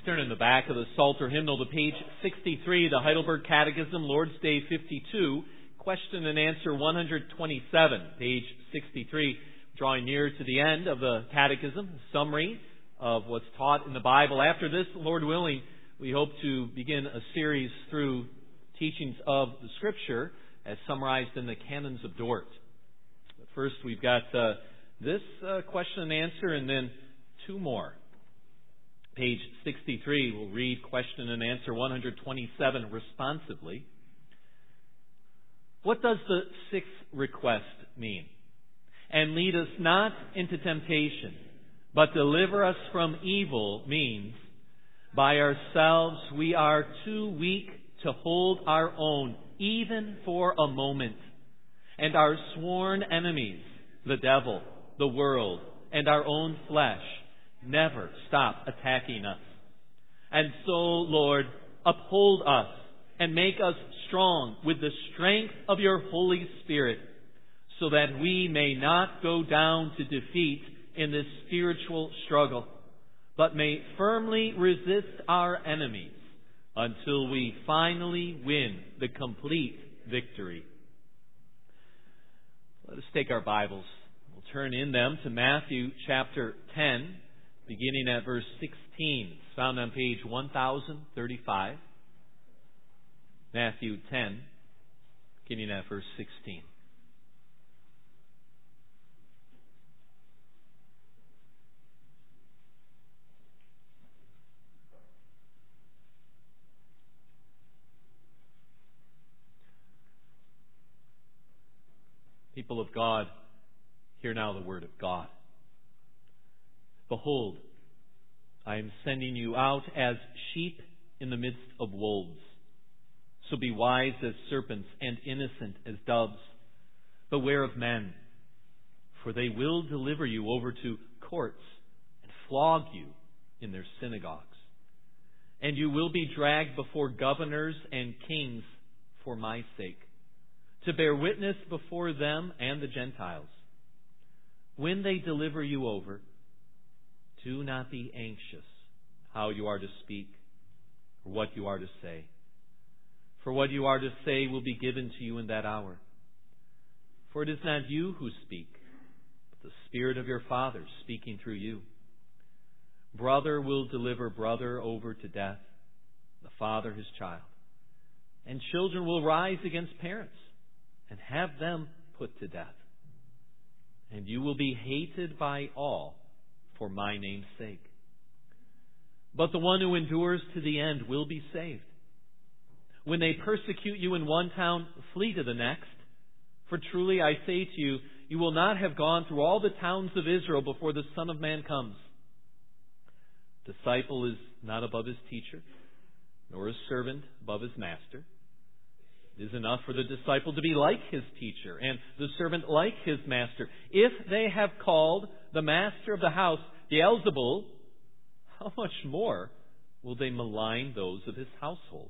turn in the back of the Psalter hymnal to page 63, the Heidelberg Catechism, Lord's Day 52, question and answer 127, page 63, drawing near to the end of the Catechism, summary of what's taught in the Bible. After this, Lord willing, we hope to begin a series through teachings of the Scripture as summarized in the Canons of Dort. But first, we've got this question and answer and then two more. Page 63, we'll read question and answer 127 responsively. What does the sixth request mean? And lead us not into temptation, but deliver us from evil means, by ourselves we are too weak to hold our own, even for a moment. And our sworn enemies, the devil, the world, and our own flesh, never stop attacking us. And so, Lord, uphold us and make us strong with the strength of your Holy Spirit, so that we may not go down to defeat in this spiritual struggle, but may firmly resist our enemies until we finally win the complete victory. Let us take our Bibles. We'll turn in them to Matthew chapter 10, beginning at verse 16. It's found on page 1035. Matthew 10, beginning at verse 16. People of God, hear now the word of God. Behold, I am sending you out as sheep in the midst of wolves. So be wise as serpents and innocent as doves. Beware of men, for they will deliver you over to courts and flog you in their synagogues. And you will be dragged before governors and kings for my sake, to bear witness before them and the Gentiles. When they deliver you over, do not be anxious how you are to speak or what you are to say. For what you are to say will be given to you in that hour. For it is not you who speak, but the Spirit of your Father speaking through you. Brother will deliver brother over to death, the father his child. And children will rise against parents and have them put to death. And you will be hated by all for my name's sake. But the one who endures to the end will be saved. When they persecute you in one town, flee to the next. For truly I say to you, you will not have gone through all the towns of Israel before the Son of Man comes. Disciple is not above his teacher, nor is servant above his master. It is enough for the disciple to be like his teacher, and the servant like his master. If they have called the master of the house Beelzebul, how much more will they malign those of his household?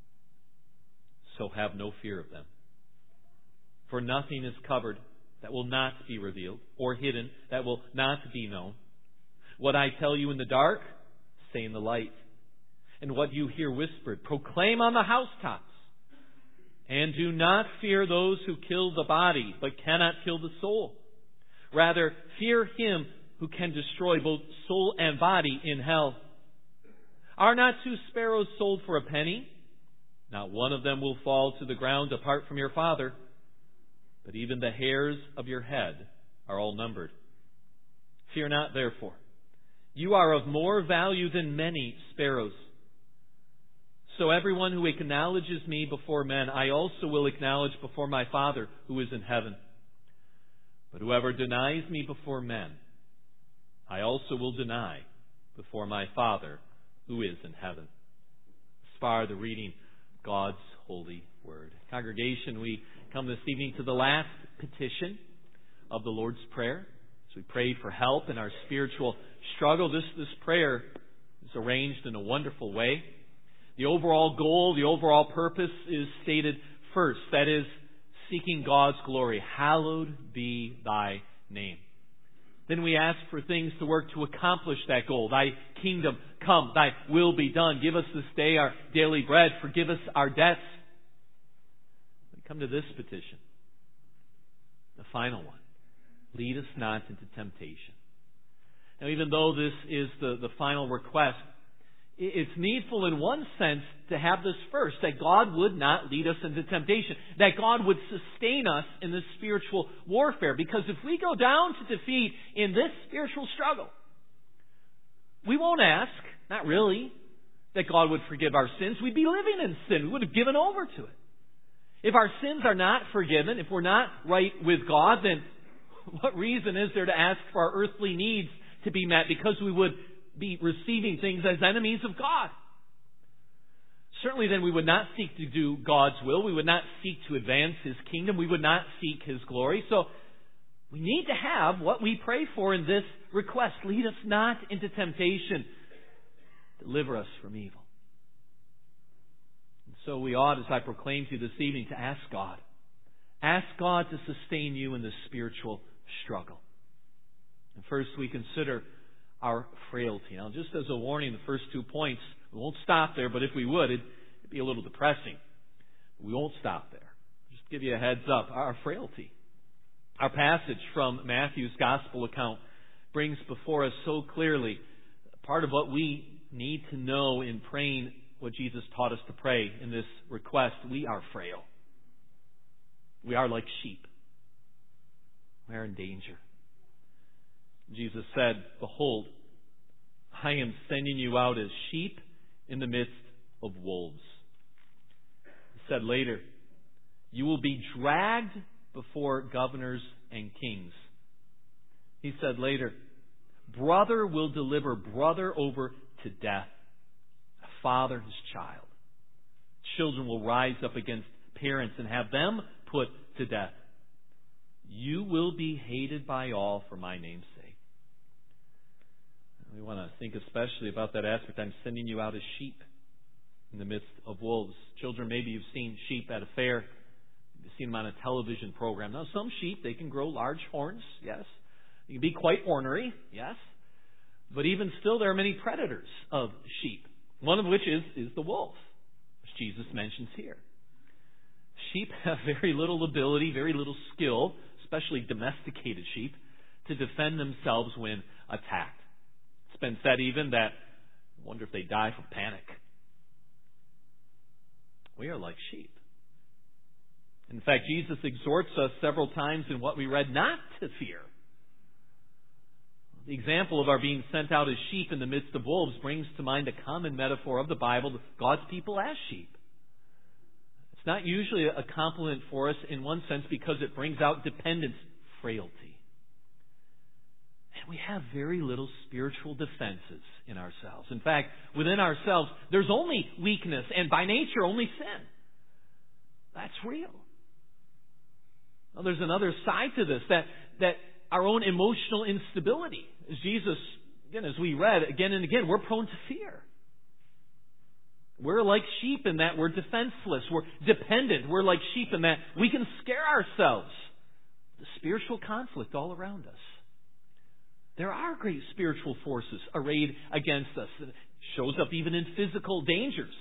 So have no fear of them. For nothing is covered that will not be revealed, or hidden that will not be known. What I tell you in the dark, say in the light. And what you hear whispered, proclaim on the housetops. And do not fear those who kill the body, but cannot kill the soul. Rather, fear him who can destroy both soul and body in hell. Are not two sparrows sold for a penny? Not one of them will fall to the ground apart from your Father. But even the hairs of your head are all numbered. Fear not, therefore. You are of more value than many sparrows. So everyone who acknowledges me before men, I also will acknowledge before my Father who is in heaven. But whoever denies me before men, I also will deny before my Father who is in heaven. As far the reading of God's holy word. Congregation, we come this evening to the last petition of the Lord's Prayer. As we pray for help in our spiritual struggle, this prayer is arranged in a wonderful way. The overall goal, the overall purpose is stated first. That is, seeking God's glory. Hallowed be thy name. Then we ask for things to work to accomplish that goal. Thy kingdom come, thy will be done. Give us this day our daily bread. Forgive us our debts. We come to this petition, the final one. Lead us not into temptation. Now, even though this is the final request, it's needful in one sense to have this first, that God would not lead us into temptation, that God would sustain us in this spiritual warfare. Because if we go down to defeat in this spiritual struggle, we won't ask, not really, that God would forgive our sins. We'd be living in sin. We would have given over to it. If our sins are not forgiven, if we're not right with God, then what reason is there to ask for our earthly needs to be met? Because we would be receiving things as enemies of God. Certainly then we would not seek to do God's will. We would not seek to advance His kingdom. We would not seek His glory. So we need to have what we pray for in this request. Lead us not into temptation. Deliver us from evil. And so we ought, as I proclaim to you this evening, to ask God. Ask God to sustain you in this spiritual struggle. And first we consider our frailty. Now, just as a warning, the first 2 points, we won't stop there, but if we would, it'd be a little depressing. We won't stop there. Just give you a heads up. Our frailty. Our passage from Matthew's Gospel account brings before us so clearly part of what we need to know in praying what Jesus taught us to pray in this request. We are frail. We are like sheep. We are in danger. Jesus said, "Behold, I am sending you out as sheep in the midst of wolves." He said later, "You will be dragged before governors and kings." He said later, "Brother will deliver brother over to death, a father his child. Children will rise up against parents and have them put to death. You will be hated by all for my name's sake." We want to think especially about that aspect. I'm sending you out as sheep in the midst of wolves. Children, maybe you've seen sheep at a fair. You've seen them on a television program. Now, some sheep, they can grow large horns, yes. They can be quite ornery, yes. But even still, there are many predators of sheep, one of which is the wolf, which Jesus mentions here. Sheep have very little ability, very little skill, especially domesticated sheep, to defend themselves when attacked. It's been said even that I wonder if they die from panic. We are like sheep. In fact, Jesus exhorts us several times in what we read not to fear. The example of our being sent out as sheep in the midst of wolves brings to mind a common metaphor of the Bible, God's people as sheep. It's not usually a compliment for us in one sense because it brings out dependence, frailty. And we have very little spiritual defenses in ourselves. In fact, within ourselves, there's only weakness and by nature only sin. That's real. Well, there's another side to this, that our own emotional instability. As Jesus, again, as we read again and again, we're prone to fear. We're like sheep in that we're defenseless. We're dependent. We're like sheep in that we can scare ourselves. The spiritual conflict all around us. There are great spiritual forces arrayed against us. It shows up even in physical dangers.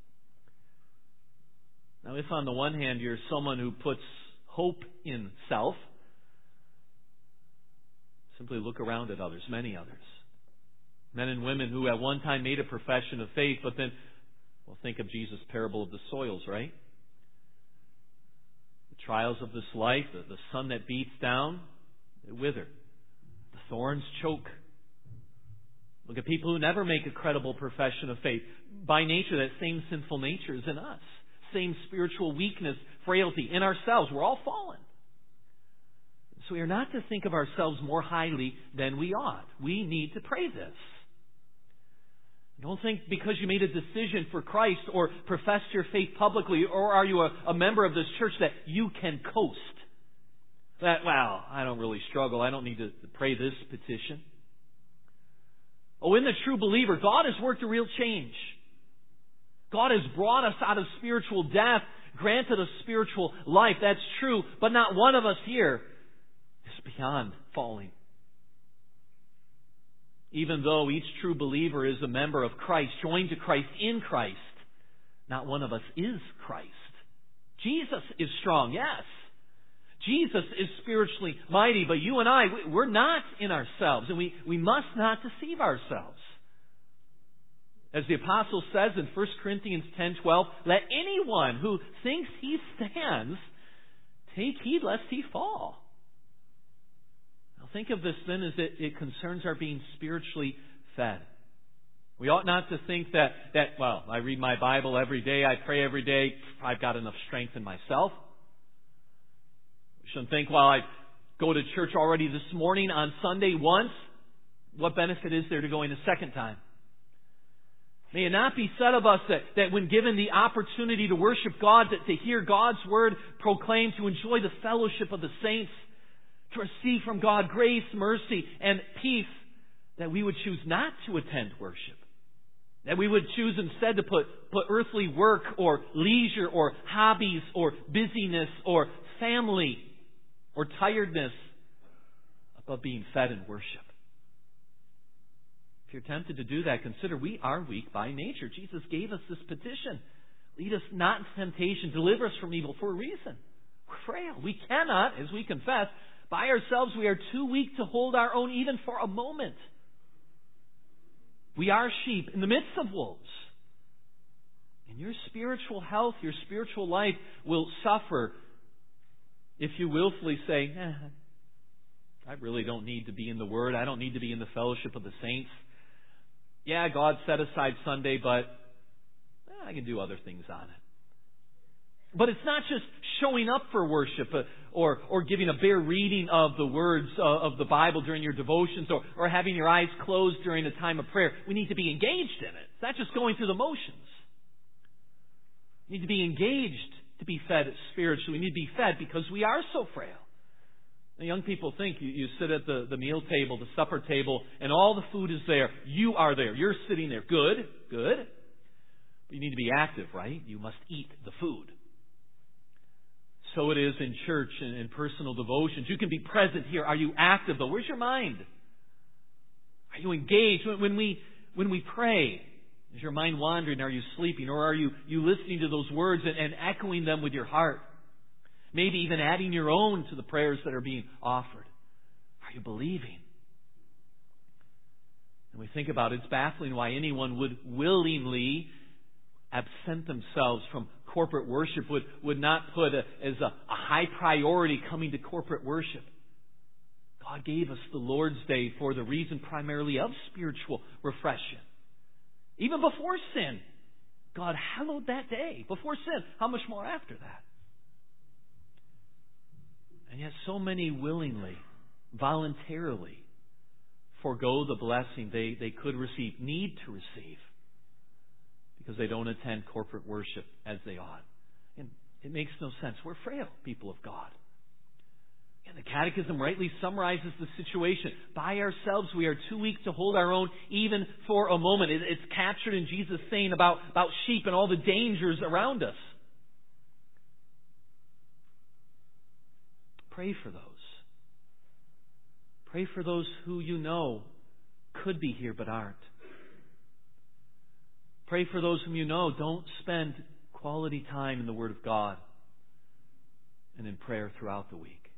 Now, if on the one hand you're someone who puts hope in self, simply look around at others, many others. Men and women who at one time made a profession of faith, but then, well, think of Jesus' parable of the soils, right? The trials of this life, the sun that beats down, they wither. The thorns choke. Look at people who never make a credible profession of faith. By nature, that same sinful nature is in us. Same spiritual weakness, frailty in ourselves. We're all fallen. So we are not to think of ourselves more highly than we ought. We need to pray this. Don't think because you made a decision for Christ or professed your faith publicly or are you a member of this church that you can coast. That, well, I don't really struggle. I don't need to pray this petition. Oh, in the true believer, God has worked a real change. God has brought us out of spiritual death, granted us spiritual life. That's true, but not one of us here is beyond falling. Even though each true believer is a member of Christ, joined to Christ in Christ, not one of us is Christ. Jesus is strong, yes. Jesus is spiritually mighty, but you and I, we're not in ourselves, and we must not deceive ourselves. As the apostle says in 1 Corinthians 10:12, let anyone who thinks he stands take heed lest he fall. Now think of this then as it concerns our being spiritually fed. We ought not to think that, well, I read my Bible every day, I pray every day, I've got enough strength in myself. We shouldn't think, well, I go to church already this morning on Sunday once. What benefit is there to going a second time? May it not be said of us that when given the opportunity to worship God, to hear God's Word proclaimed, to enjoy the fellowship of the saints, to receive from God grace, mercy, and peace, that we would choose not to attend worship. That we would choose instead to put earthly work or leisure or hobbies or busyness or family or tiredness above being fed in worship. If you're tempted to do that, consider we are weak by nature. Jesus gave us this petition. Lead us not into temptation. Deliver us from evil for a reason. We're frail. We cannot, as we confess, by ourselves we are too weak to hold our own even for a moment. We are sheep in the midst of wolves. And your spiritual health, your spiritual life will suffer if you willfully say, I really don't need to be in the Word. I don't need to be in the fellowship of the saints. Yeah, God set aside Sunday, but I can do other things on it. But it's not just showing up for worship or giving a bare reading of the words of the Bible during your devotions or having your eyes closed during a time of prayer. We need to be engaged in it. It's not just going through the motions. We need to be engaged to be fed spiritually. We need to be fed because we are so frail. Now, young people think you sit at the meal table, the supper table, and all the food is there. You are there. You're sitting there. Good. But you need to be active, right? You must eat the food. So it is in church and in personal devotions. You can be present here. Are you active though? Where's your mind? Are you engaged? When we pray, is your mind wandering? Are you sleeping? Or are you listening to those words and echoing them with your heart? Maybe even adding your own to the prayers that are being offered. Are you believing? And we think about it, it's baffling why anyone would willingly absent themselves from corporate worship, would not put as a high priority coming to corporate worship. God gave us the Lord's Day for the reason primarily of spiritual refreshing. Even before sin, God hallowed that day. Before sin, how much more after that? And yet so many willingly, voluntarily forego the blessing they could receive, need to receive, because they don't attend corporate worship as they ought. And it makes no sense. We're frail people of God. And the Catechism rightly summarizes the situation. By ourselves, we are too weak to hold our own even for a moment. It's captured in Jesus' saying about sheep and all the dangers around us. Pray for those. Pray for those who you know could be here but aren't. Pray for those whom you know don't spend quality time in the Word of God and in prayer throughout the week.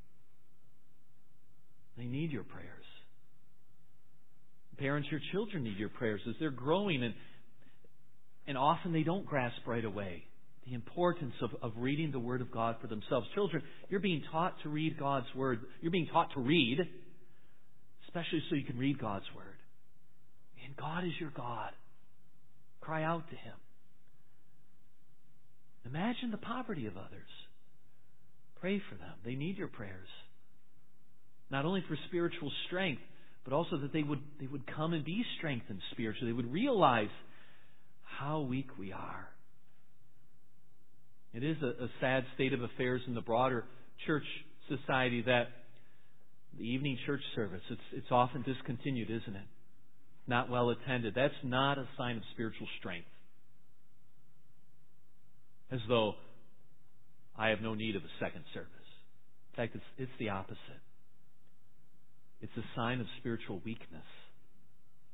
They need your prayers. Parents, your children need your prayers as they're growing, and often they don't grasp right away the importance of reading the Word of God for themselves. Children, you're being taught to read God's Word. You're being taught to read, especially so you can read God's Word. And God is your God. Cry out to Him. Imagine the poverty of others. Pray for them. They need your prayers. Not only for spiritual strength, but also that they would come and be strengthened spiritually. They would realize how weak we are. It is a sad state of affairs in the broader church society that the evening church service, it's often discontinued, isn't it? Not well attended. That's not a sign of spiritual strength. As though I have no need of a second service. In fact, it's the opposite. It's a sign of spiritual weakness.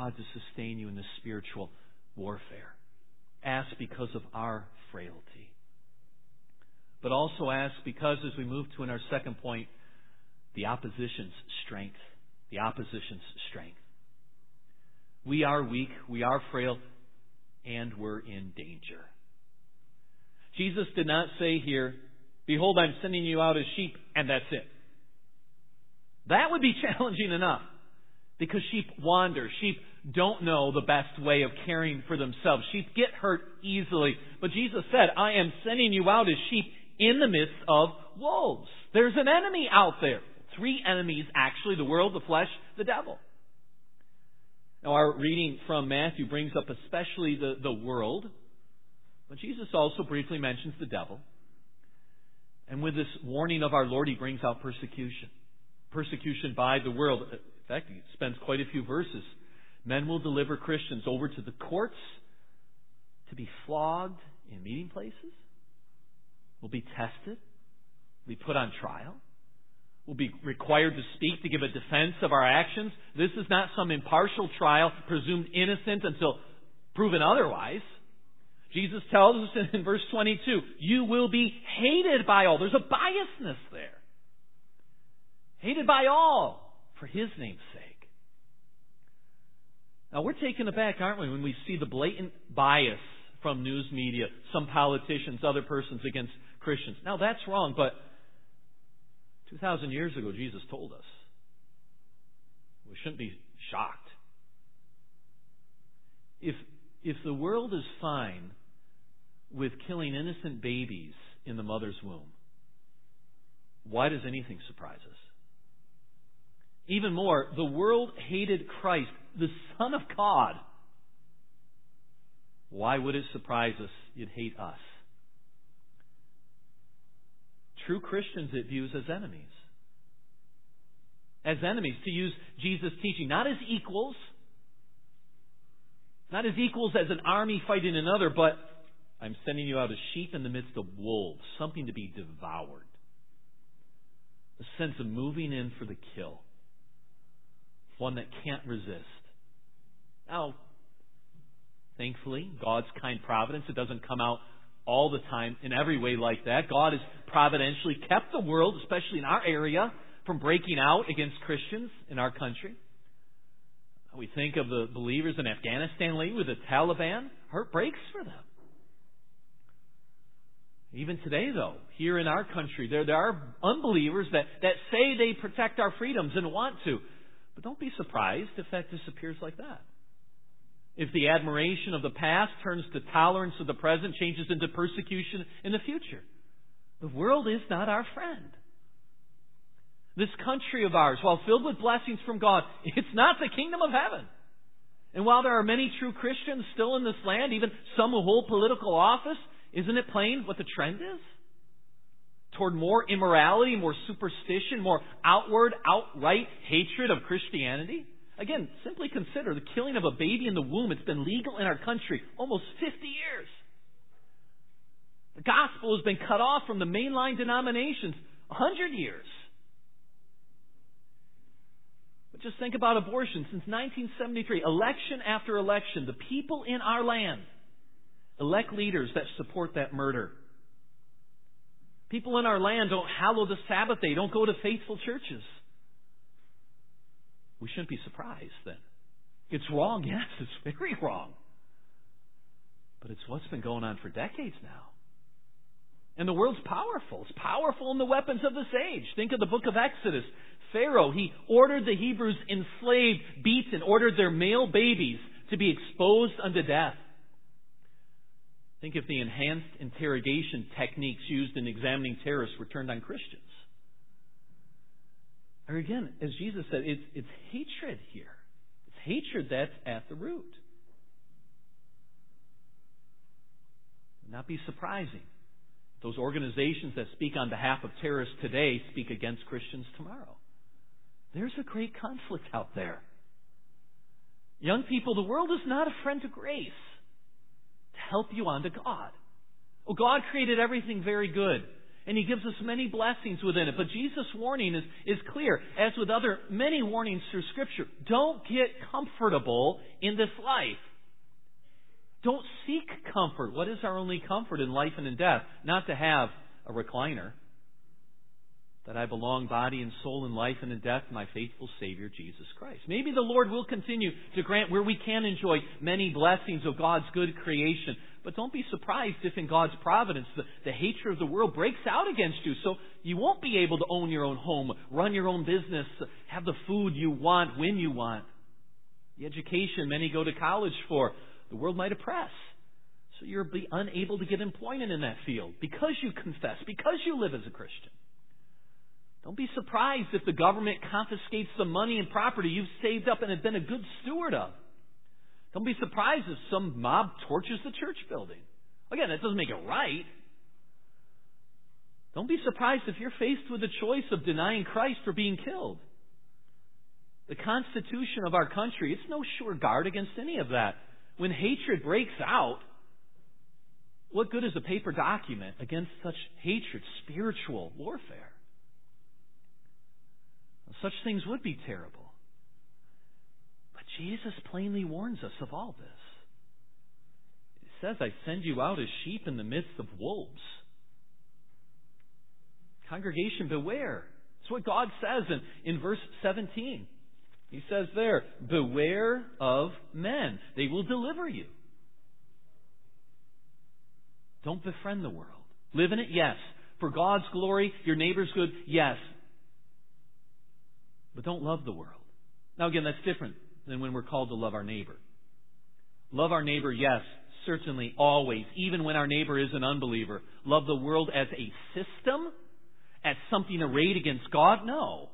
God to sustain you in this spiritual warfare. Ask because of our frailty. But also ask because, as we move to in our second point, the opposition's strength. The opposition's strength. We are weak, we are frail, and we're in danger. Jesus did not say here, behold, I'm sending you out as sheep, and that's it. That would be challenging enough, because sheep wander. Sheep don't know the best way of caring for themselves. Sheep get hurt easily. But Jesus said, I am sending you out as sheep in the midst of wolves. There's an enemy out there. 3 enemies, actually: the world, the flesh, the devil. Now, our reading from Matthew brings up especially the world, but Jesus also briefly mentions the devil. And with this warning of our Lord, He brings out persecution. Persecution by the world. In fact, He spends quite a few verses. Men will deliver Christians over to the courts to be flogged in meeting places. Will be tested. Will be put on trial. Will be required to speak to give a defense of our actions. This is not some impartial trial, presumed innocent until proven otherwise. Jesus tells us in verse 22, you will be hated by all. There's a biasness there. Hated by all for His name's sake. Now, we're taken aback, aren't we, when we see the blatant bias from news media, some politicians, other persons against Christians. Now, that's wrong, but 2,000 years ago, Jesus told us. We shouldn't be shocked. If the world is fine with killing innocent babies in the mother's womb, why does anything surprise us? Even more, the world hated Christ, the Son of God. Why would it surprise us you'd hate us? True Christians it views as enemies. As enemies, to use Jesus' teaching, not as equals. Not as equals as an army fighting another, but I'm sending you out as sheep in the midst of wolves, something to be devoured. A sense of moving in for the kill. One that can't resist. Now, thankfully, God's kind providence, it doesn't come out all the time in every way like that. God has providentially kept the world, especially in our area, from breaking out against Christians in our country. We think of the believers in Afghanistan lately with the Taliban. Heart breaks for them. Even today, though, here in our country, there are unbelievers that say they protect our freedoms and want to. But don't be surprised if that disappears like that. If the admiration of the past turns to tolerance of the present, changes into persecution in the future. The world is not our friend. This country of ours, while filled with blessings from God, it's not the kingdom of heaven. And while there are many true Christians still in this land, even some who hold political office, isn't it plain what the trend is? Toward more immorality, more superstition, more outward, outright hatred of Christianity? Again, simply consider the killing of a baby in the womb. It's been legal in our country almost 50 years. The gospel has been cut off from the mainline denominations 100 years. But just think about abortion. Since 1973, election after election, the people in our land elect leaders that support that murder. People in our land don't hallow the Sabbath day, don't go to faithful churches. We shouldn't be surprised then. It's wrong, yes, it's very wrong. But it's what's been going on for decades now. And the world's powerful. It's powerful in the weapons of this age. Think of the book of Exodus. Pharaoh, he ordered the Hebrews enslaved, beaten, ordered their male babies to be exposed unto death. Think if the enhanced interrogation techniques used in examining terrorists were turned on Christians. Or again, as Jesus said, it's hatred here. It's hatred that's at the root. Not be surprising. Those organizations that speak on behalf of terrorists today speak against Christians tomorrow. There's a great conflict out there. Young people, the world is not a friend to grace to help you on to God. Well, God created everything very good. And He gives us many blessings within it. But Jesus' warning is clear. As with other many warnings through Scripture, don't get comfortable in this life. Don't seek comfort. What is our only comfort in life and in death? Not to have a recliner. That I belong body and soul in life and in death to my faithful Savior, Jesus Christ. Maybe the Lord will continue to grant where we can enjoy many blessings of God's good creation. But don't be surprised if in God's providence the hatred of the world breaks out against you. So you won't be able to own your own home, run your own business, have the food you want when you want. The education many go to college for, the world might oppress. So you'll be unable to get employment in that field because you confess, because you live as a Christian. Don't be surprised if the government confiscates the money and property you've saved up and have been a good steward of. Don't be surprised if some mob torches the church building. Again, that doesn't make it right. Don't be surprised if you're faced with the choice of denying Christ or being killed. The Constitution of our country, it's no sure guard against any of that. When hatred breaks out, what good is a paper document against such hatred, spiritual warfare? Such things would be terrible. But Jesus plainly warns us of all this. He says, I send you out as sheep in the midst of wolves. Congregation, beware. That's what God says in verse 17. He says there, beware of men. They will deliver you. Don't befriend the world. Live in it, yes. For God's glory, your neighbor's good, yes. But don't love the world. Now again, that's different than when we're called to love our neighbor. Love our neighbor, yes, certainly, always, even when our neighbor is an unbeliever. Love the world as a system, as something arrayed against God? No.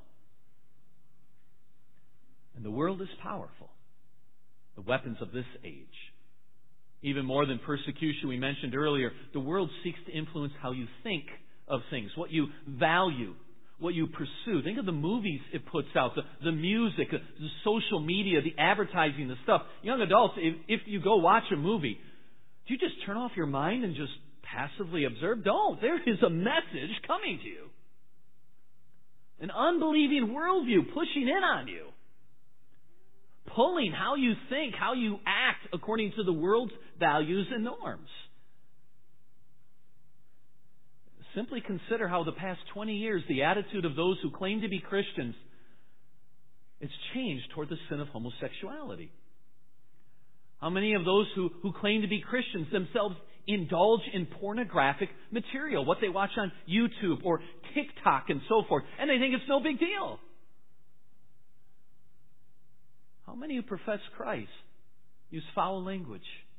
And the world is powerful. The weapons of this age. Even more than persecution we mentioned earlier, the world seeks to influence how you think of things, what you value, what you pursue. Think of the movies it puts out, the music, the social media, the advertising, the stuff. Young adults, if you go watch a movie, do you just turn off your mind and just passively observe? Don't. There is a message coming to you. An unbelieving worldview pushing in on you. Pulling how you think, how you act according to the world's values and norms. Simply consider how the past 20 years, the attitude of those who claim to be Christians, it's changed toward the sin of homosexuality. How many of those who claim to be Christians themselves indulge in pornographic material, what they watch on YouTube or TikTok and so forth, and they think it's no big deal? How many who profess Christ use foul language,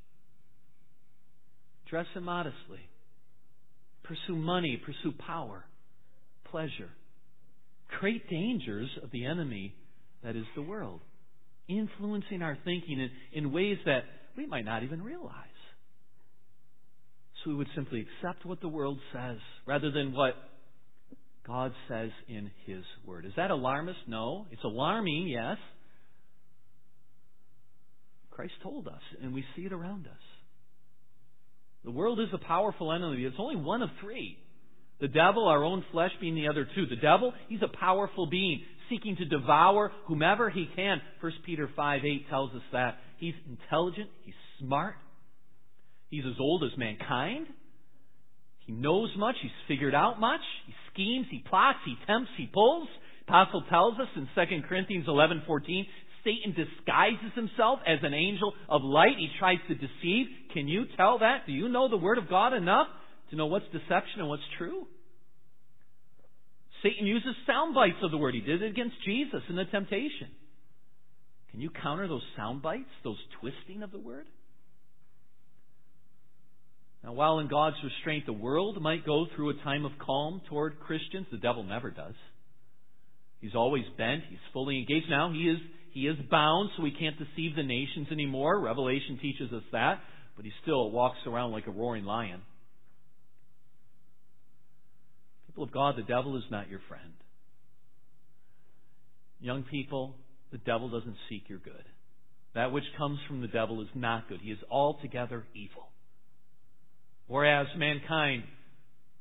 dress immodestly, pursue money, pursue power, pleasure? Great dangers of the enemy that is the world, influencing our thinking in ways that we might not even realize. So we would simply accept what the world says rather than what God says in His Word. Is that alarmist? No. It's alarming, yes. Christ told us, and we see it around us. The world is a powerful enemy. It's only one of three. The devil, our own flesh being the other two. The devil, he's a powerful being, seeking to devour whomever he can. 1 Peter 5:8 tells us that. He's intelligent. He's smart. He's as old as mankind. He knows much. He's figured out much. He schemes. He plots. He tempts. He pulls. The Apostle tells us in 2 Corinthians 11:14, Satan disguises himself as an angel of light. He tries to deceive. Can you tell that? Do you know the Word of God enough to know what's deception and what's true? Satan uses sound bites of the Word. He did it against Jesus in the temptation. Can you counter those sound bites, those twisting of the Word? Now, while in God's restraint, the world might go through a time of calm toward Christians, the devil never does. He's always bent. He's fully engaged. Now, he is bound, so he can't deceive the nations anymore. Revelation teaches us that. But he still walks around like a roaring lion. People of God, the devil is not your friend. Young people, the devil doesn't seek your good. That which comes from the devil is not good. He is altogether evil. Whereas mankind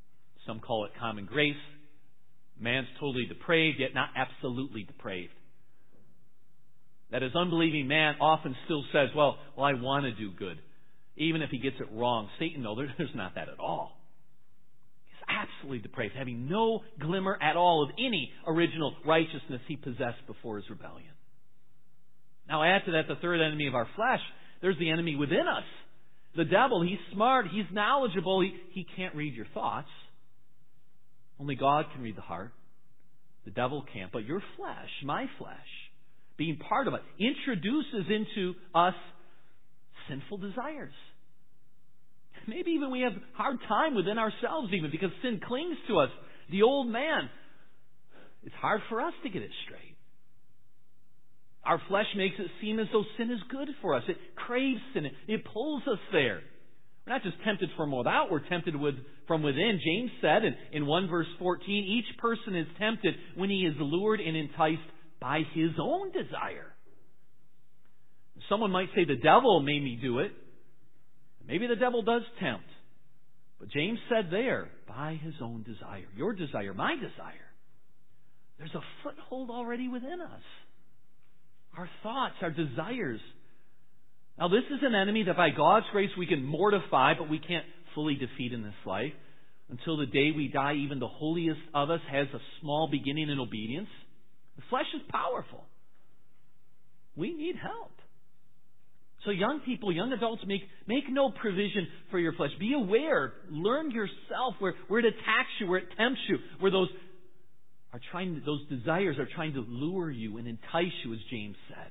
Some call it common grace. Man's totally depraved, yet not absolutely depraved. That his unbelieving man often still says, well, I want to do good. Even if he gets it wrong. Satan, no, there's not that at all. He's absolutely depraved, having no glimmer at all of any original righteousness he possessed before his rebellion. Now add to that the third enemy of our flesh. There's the enemy within us. The devil, he's smart, he's knowledgeable, he can't read your thoughts. Only God can read the heart. The devil can't. But your flesh, my flesh, being part of it, introduces into us sinful desires. Maybe even we have a hard time within ourselves even because sin clings to us. The old man, it's hard for us to get it straight. Our flesh makes it seem as though sin is good for us. It craves sin. It pulls us there. We're not just tempted from without, we're tempted from within. James said in 1 verse 14, each person is tempted when he is lured and enticed by his own desire. Someone might say the devil made me do it. Maybe the devil does tempt. But James said there, by his own desire. Your desire, my desire. There's a foothold already within us. Our thoughts, our desires. Now this is an enemy that by God's grace we can mortify, but we can't fully defeat in this life. Until the day we die, even the holiest of us has a small beginning in obedience. The flesh is powerful. We need help. So young people, young adults, make no provision for your flesh. Be aware. Learn yourself where it attacks you, where it tempts you, where those desires are trying to lure you and entice you, as James said.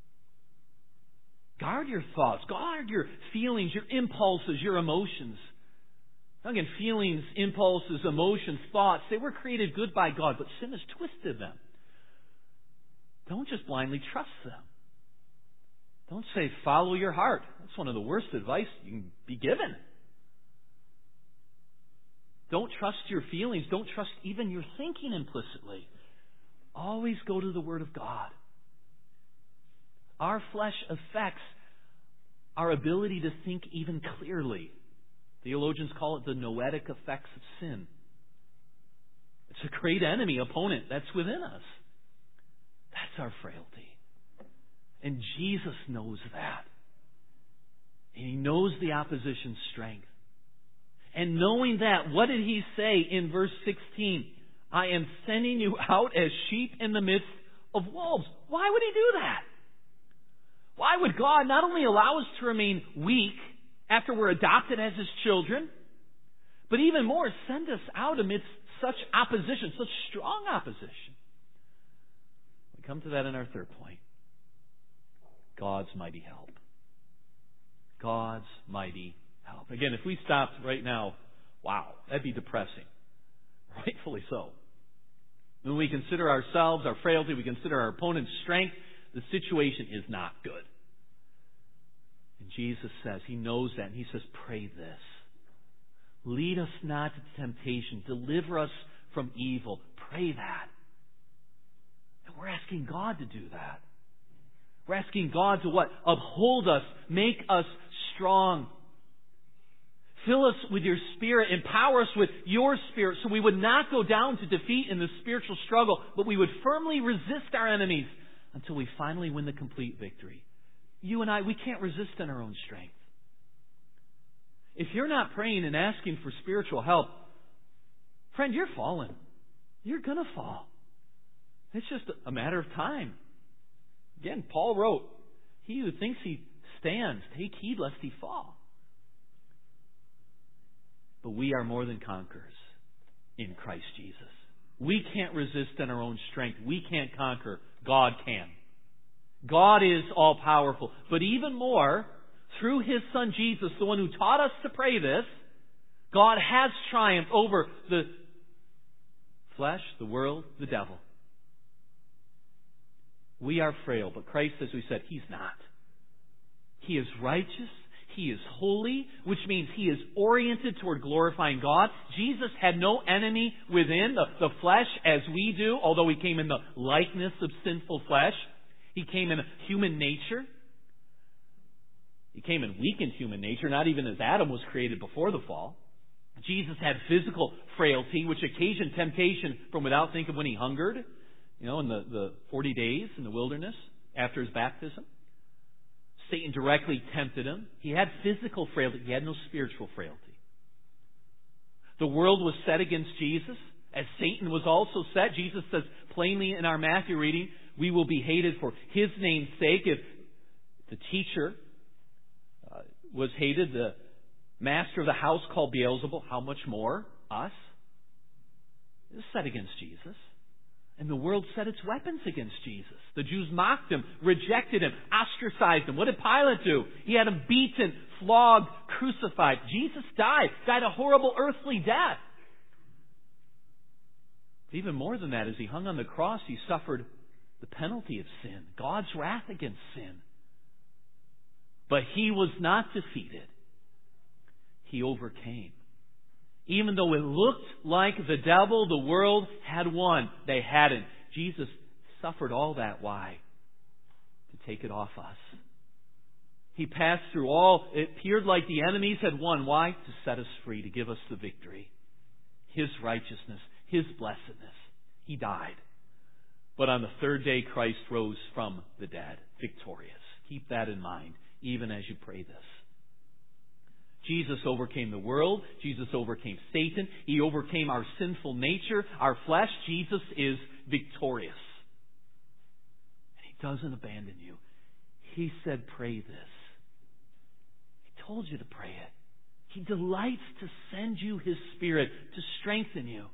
Guard your thoughts. Guard your feelings, your impulses, your emotions. Again, feelings, impulses, emotions, thoughts, they were created good by God, but sin has twisted them. Don't just blindly trust them. Don't say, follow your heart. That's one of the worst advice you can be given. Don't trust your feelings. Don't trust even your thinking implicitly. Always go to the Word of God. Our flesh affects our ability to think even clearly. Theologians call it the noetic effects of sin. It's a great enemy, opponent that's within us. That's our frailty. And Jesus knows that. And He knows the opposition's strength. And knowing that, what did He say in verse 16? I am sending you out as sheep in the midst of wolves. Why would He do that? Why would God not only allow us to remain weak after we're adopted as His children, but even more, send us out amidst such opposition, such strong opposition? We come to that in our third point. God's mighty help. God's mighty help. Again, if we stopped right now, wow, that'd be depressing. Rightfully so. When we consider ourselves, our frailty, we consider our opponent's strength, the situation is not good. And Jesus says, He knows that, and He says, pray this. Lead us not to temptation. Deliver us from evil. Pray that. And we're asking God to do that. We're asking God to what? Uphold us. Make us strong. Fill us with your Spirit. Empower us with your Spirit so we would not go down to defeat in the spiritual struggle, but we would firmly resist our enemies until we finally win the complete victory. You and I, we can't resist in our own strength. If you're not praying and asking for spiritual help, friend, you're fallen. You're going to fall. It's just a matter of time. Again, Paul wrote, he who thinks he stands, take heed lest he fall. But we are more than conquerors in Christ Jesus. We can't resist in our own strength. We can't conquer. God can. God is all-powerful. But even more, through His Son Jesus, the one who taught us to pray this, God has triumphed over the flesh, the world, the devil. We are frail, but Christ, as we said, He's not. He is righteous. He is holy, which means He is oriented toward glorifying God. Jesus had no enemy within the flesh as we do, although He came in the likeness of sinful flesh. He came in human nature. He came in weakened human nature, not even as Adam was created before the fall. Jesus had physical frailty, which occasioned temptation from without. Think of when he hungered, in the 40 days in the wilderness after his baptism. Satan directly tempted him. He had physical frailty. He had no spiritual frailty. The world was set against Jesus, as Satan was also set. Jesus says plainly in our Matthew reading, we will be hated for His name's sake. If the teacher was hated, the master of the house called Beelzebul, how much more us? It was set against Jesus. And the world set its weapons against Jesus. The Jews mocked Him, rejected Him, ostracized Him. What did Pilate do? He had Him beaten, flogged, crucified. Jesus died a horrible earthly death. But even more than that, as He hung on the cross, He suffered the penalty of sin, God's wrath against sin. But He was not defeated. He overcame. Even though it looked like the devil, the world had won, they hadn't. Jesus suffered all that. Why? To take it off us. He passed through all. It appeared like the enemies had won. Why? To set us free, to give us the victory. His righteousness, His blessedness. He died. But on the third day, Christ rose from the dead, victorious. Keep that in mind, even as you pray this. Jesus overcame the world. Jesus overcame Satan. He overcame our sinful nature, our flesh. Jesus is victorious. And He doesn't abandon you. He said, pray this. He told you to pray it. He delights to send you His Spirit to strengthen you.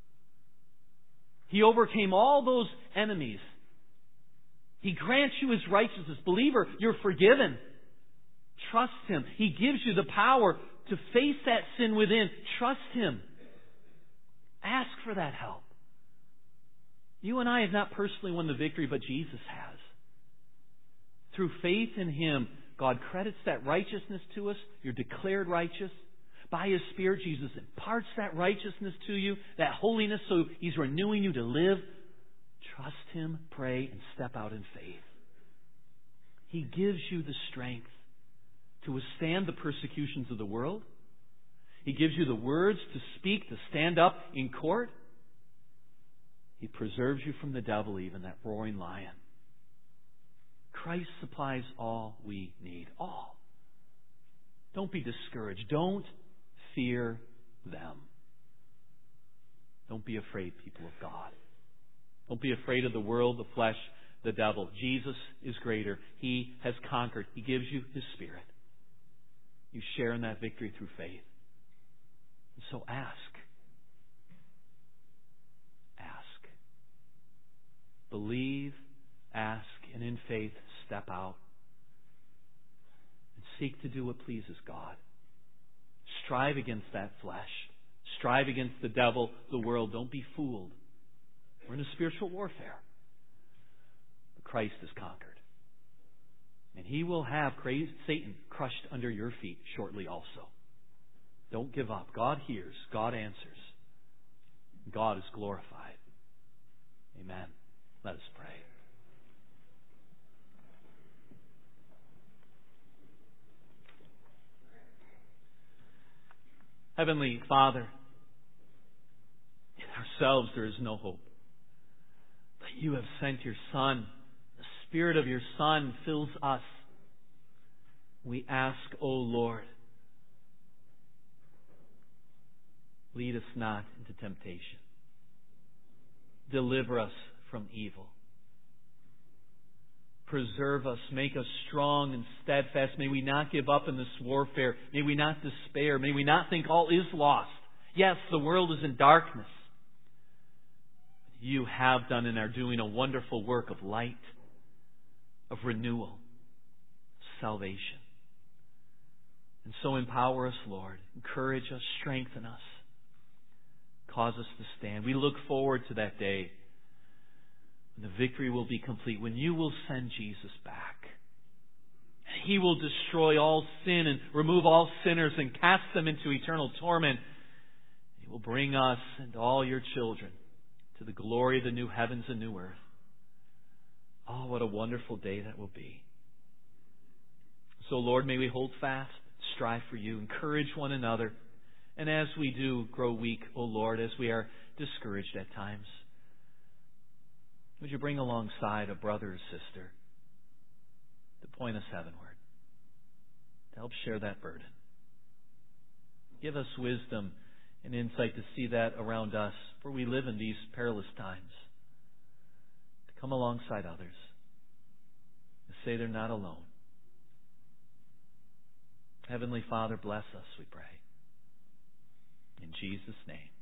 He overcame all those enemies. He grants you His righteousness. Believer, you're forgiven. Trust Him. He gives you the power to face that sin within. Trust Him. Ask for that help. You and I have not personally won the victory, but Jesus has. Through faith in Him, God credits that righteousness to us. You're declared righteous. By His Spirit, Jesus imparts that righteousness to you, that holiness, so He's renewing you to live. Trust Him, pray, and step out in faith. He gives you the strength to withstand the persecutions of the world. He gives you the words to speak, to stand up in court. He preserves you from the devil, even that roaring lion. Christ supplies all we need. All. Don't be discouraged. Don't fear them. Don't be afraid, people of God. Don't be afraid of the world, the flesh, the devil. Jesus is greater. He has conquered. He gives you His Spirit. You share in that victory through faith. And so ask. Ask. Believe, ask, and in faith step out. And seek to do what pleases God. Strive against that flesh. Strive against the devil, the world. Don't be fooled. We're in a spiritual warfare. But Christ has conquered. And He will have Satan crushed under your feet shortly also. Don't give up. God hears. God answers. God is glorified. Amen. Let us pray. Heavenly Father, in ourselves there is no hope. But You have sent Your Son. The Spirit of Your Son fills us. We ask, O Lord, lead us not into temptation. Deliver us from evil. Preserve us. Make us strong and steadfast. May we not give up in this warfare. May we not despair. May we not think all is lost. Yes, the world is in darkness. You have done and are doing a wonderful work of light, of renewal, salvation. And so empower us, Lord. Encourage us, strengthen us. Cause us to stand. We look forward to that day when the victory will be complete, when You will send Jesus back. And He will destroy all sin and remove all sinners and cast them into eternal torment. He will bring us and all Your children to the glory of the new heavens and new earth. Oh, what a wonderful day that will be. So, Lord, may we hold fast, strive for You, encourage one another. And as we do grow weak, O Lord, as we are discouraged at times, would you bring alongside a brother or sister to point us heavenward, to help share that burden. Give us wisdom and insight to see that around us, for we live in these perilous times, to come alongside others, to say they're not alone. Heavenly Father, bless us, we pray. In Jesus' name.